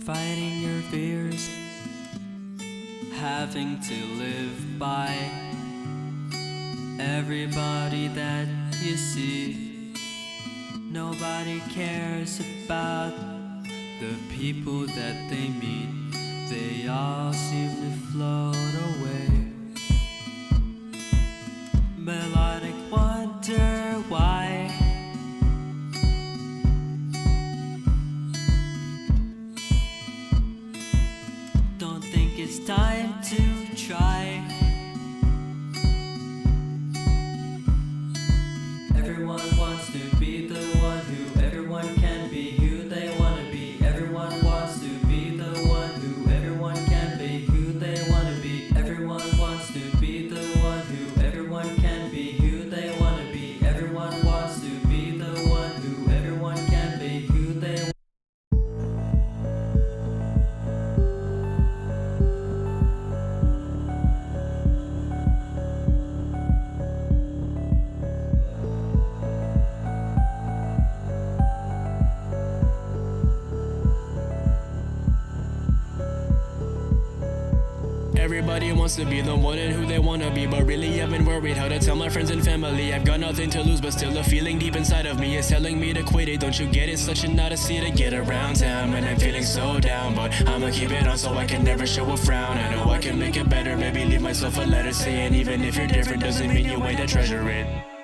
fighting your fears, having to live by everybody that you see. Nobody cares about the people that they meet. They all seem to float away. Melodic wonder why. Don't think it's time to try. Everyone wants to be the one who everyone can be who they want to be. Everyone wants to be the one who everyone can be who they want to be. Everyone wants to be the one who everyone can be who they want to be. Everyone wants to be the one who everyone can be who they want. Everybody wants to be the one and who they wanna be, but really I've been worried how to tell my friends and family. I've got nothing to lose, but still a feeling deep inside of me is telling me to quit it. Don't you get it? Such an odyssey to get around town, and I'm feeling so down, but I'ma keep it on so I can never show a frown. I know I can make it better, maybe leave myself a letter saying even if you're different doesn't mean you ain't to treasure it.